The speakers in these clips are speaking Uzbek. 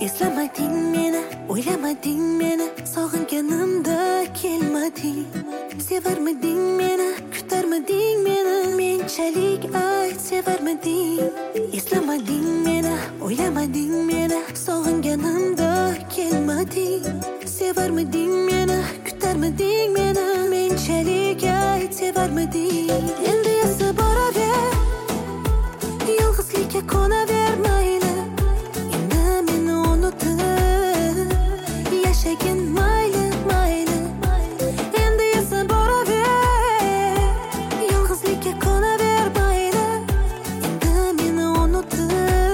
Eslamading meni, o'ylamading meni, sog'inganimda kelmading. Sevarmiding meni, kutarmiding meni, menchalik ayt sevarmiding. Eslamading meni, o'ylamading meni, sog'inganimda kelmading. Sevarmiding meni, kutarmiding meni, menchalik ayt sevarmiding. Endi esa boraver, yolg'izlikka qo'naver mayli. Endi meni unutib yashagin mayli, mayli. Endi esa boraver, yolg'izlikka qo'naver mayli. Endi meni unutib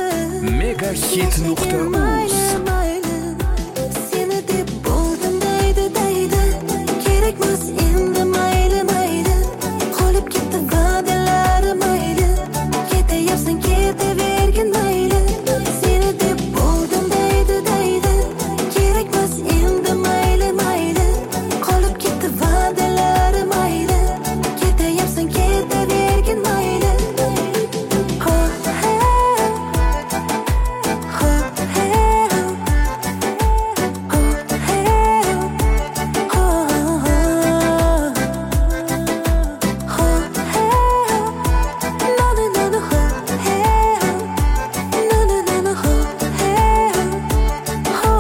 Megahit.uz Seni deb bo'ldim deydi, kerakmas endi mayli, mayli. Qolib ketdi va'dalari mayli. Ketayapsan, ketavergin mayli. Seni deb bo'ldim deydi, kerakmas endi mayli, mayli. Qolib ketdi va'dalari mayli. Ketayapsan, ketavergin mayli. Ho, hey. Ho, hey. Ho, hey. Ho, ho, hey. No, no, no, no, ho, hey. No, no, no, no, ho, hey. Ho.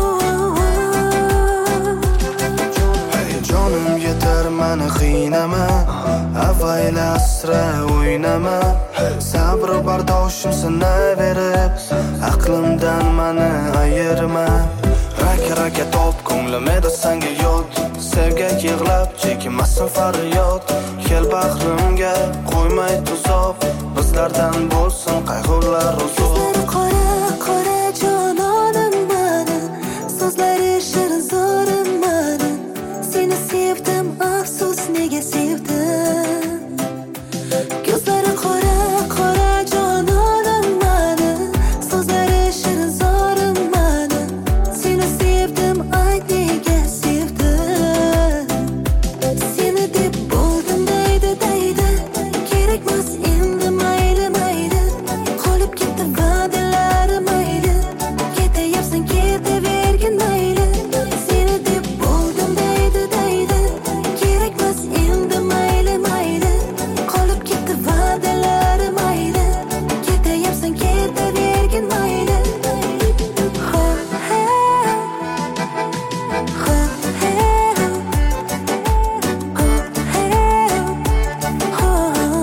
Hey jonim yetar mani qiynama, avayla asra o'ynama. Sabr bardoshim sinaverib, aqlimdan mani ayirma. Raka top ko'nglim edi senga yot, sevgak yig'lab chekmasin faryod. Kel bag'rimga qo'ymay tuzoq, bizlardan bo'lsin qayg'ular uzoq. Ko'zlari qora, qora jononim mani, so'zlari shirin zo'rim mani. Seni sevdim, afsus nega sevdim. Ko'zlari qora, qora jononim mani, so'zlari shirin zo'rim mani. Seni sevdim, ayt nega sevdim. Seni deb bo'ldim deydi, kerakmas endi mayli, mayli. Qolib ketdi va'dalari mayli. Ketayapsan, ketavergin mayli. Seni deb bo'ldim deydi, kerakmas endi mayli, mayli. Qolib ketdi va'dalari mayli. Ketayapsan, ketavergin mayli. Ho, hey. Ho, hey. Ho, hey. Ho,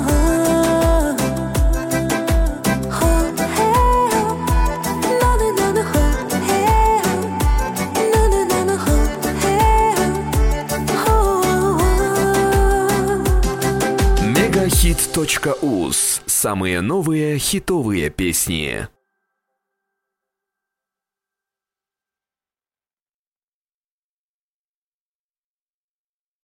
ho, hey. No, no, no, no, ho, hey. No, no, no, no, ho, hey. Ho. Megahit.uz. Самые новые хитовые песни.